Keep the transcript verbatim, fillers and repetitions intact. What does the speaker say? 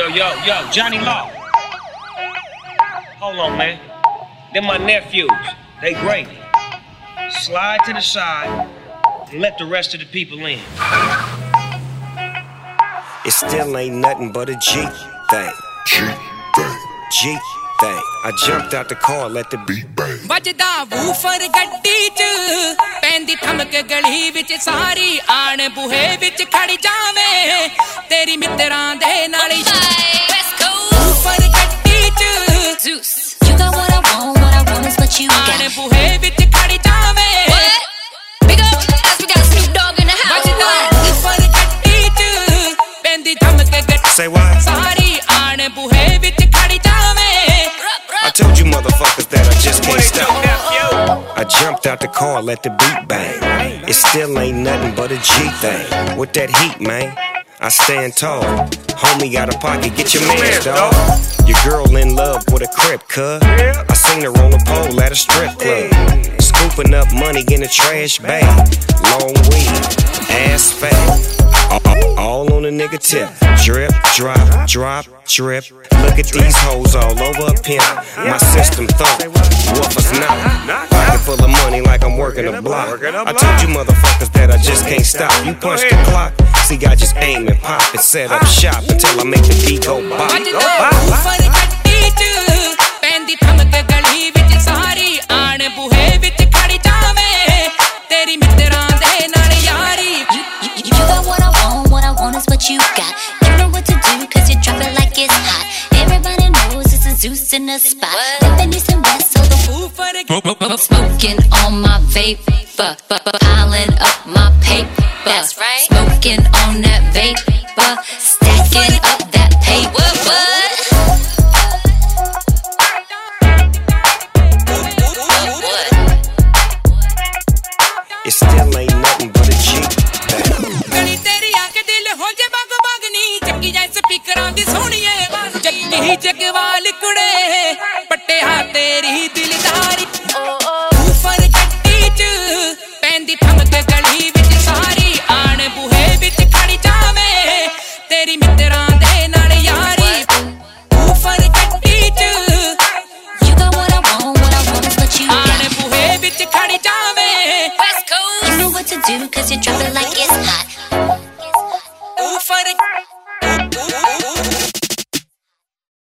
yo, yo, Johnny Law. Hold on, man. They're my nephews. They gravy. Slide to the side and let the rest of the people in. It still ain't nothing but a G thing. G thing. G thing. I jumped out the car, let the beat bang. ਵੱਜਦਾ woofer ਗੱਡੀ ਚ ਪੈਂਦੀ ਥਮਕ ਗਲੀ ਵਿੱਚ ਸਾਰੀ ਆਣ ਬੂਹੇ ਵਿੱਚ ਖੜ ਜਾਵੇਂ ਤੇਰੀ ਮਿੱਤਰਾਂ ਦੇ ਨਾਲ ਵੂਫਰ ਗੱਡੀ ਚ Zeus, you got what I want, what I want is what you got. ਆਣ ਬੂਹੇ ਵਿੱਚ ਖੜ ਜਾਵੇਂ Big up, as we got Snoop Dogg in the house. ਵੱਜਦਾ ਵੂਫਰ ਗੱਡੀ ਚ ਪੈਂਦੀ ਥਮਕ ਗੱਡੀ Say what? ਸਾਰੀ ਆਣ ਬੂਹੇ ਵਿੱਚ ਖੜ ਜਾਵੇਂ I told you motherfuckers that I just can't stop. I jumped out the car, let the beat bang. It still ain't nothing but a G thing. With that heat, man, I stand tall. Homie got a pocket, get your man's dog. Your girl in love with a crib, cuz. I seen her on the pole at a strip club. Scooping up money in a trash bag. Long weed, ass fat. All, all on a nigga tip. Drip, drop, drop, drip. Look at these hoes all over a pimp. My system thump, woofers not. Pocket full of money like I'm working a block. I told you motherfuckers that I just can't stop. You punch the clock, see I just aim and pop and set up shop until I make the beat go bop. Woofer ਗੱਡੀ ਚ ਪੈਂਦੀ ਥਮਕ ਗਲੀ ਵਿੱਚ ਸਾਰੀ ਆਣ ਬੂਹੇ ਵਿੱਚ ਖੜ ਜਾਵੇਂ ਤੇਰੀ ਮਿੱਤਰਾਂ ਦੇ ਨਾਲ ਯਾਰੀ You, you, you got what I want, what I want is what you got. You know what to do, cause you drop it like it's hot. Everybody knows it's a Zeus in the spot. Living east and west, so the woofer smoking on my vape, piling up my paper. That's right. Smoking on